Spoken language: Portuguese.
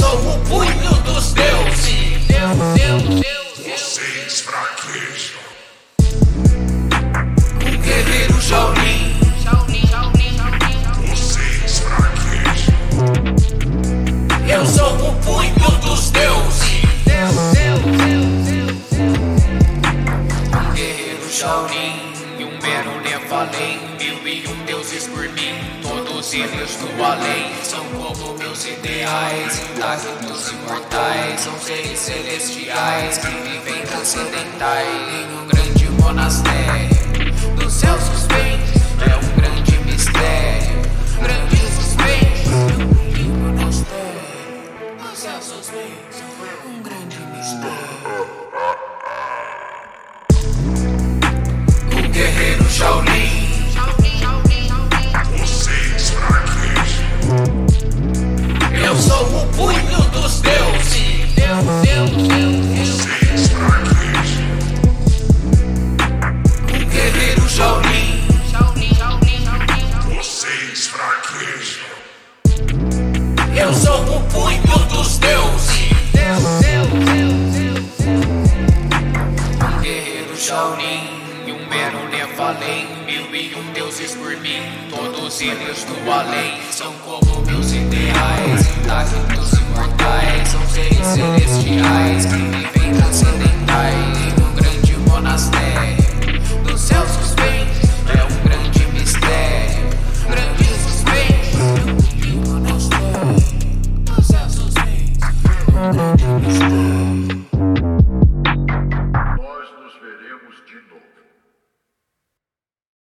sou o punho dos deuses. Vocês fraquejam. Um guerreiro Shaolin. Vocês fraquejam. Eu sou o punho dos deuses. Um guerreiro Shaolin e um mero Nephalem. 1001 deuses por mim, todos eles do além. São como meus ideais, intactos imortais. São seres celestiais que vivem transcendentais em um grande monastério. Dos céus suspensos é um grande mistério. Grande suspenso é um grande monastério. Dos céus suspensos é um grande mistério. Um guerreiro Shaolin. Vocês fraquejam. Eu sou o punho dos deuses. Vocês fraquejam. Um guerreiro Shaolin. Vocês fraquejam. Eu sou o punho dos deuses. Um guerreiro Shaolin e um mero Nephalem. 1001 deuses por mim, todos eles do além. São como meus ideais, intactos imortais. São seres celestiais que vivem transcendentais em um grande monastério. Dos céus suspensos é um grande mistério. Grande suspenso é um grande monastério. Dos céus suspensos é um grande mistério.